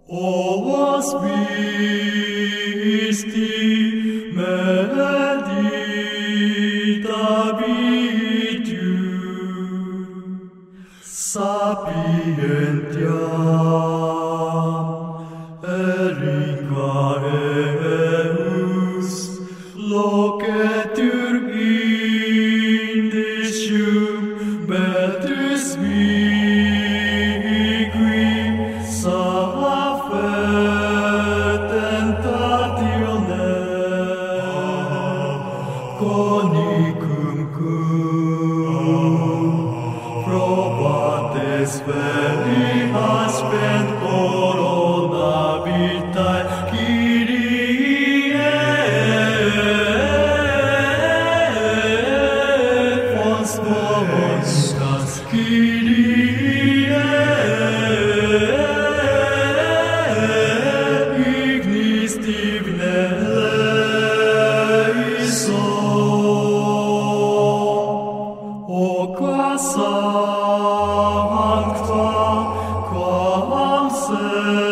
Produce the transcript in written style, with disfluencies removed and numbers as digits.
Ovas Christi benedicta viditur, sapientiam erika eus locetur indicium beatus viqui tentatione conicum cum probates velias spent corona vitae Kyrie quas voluntas Kyrie ignis divine eleison o qua sancta quam se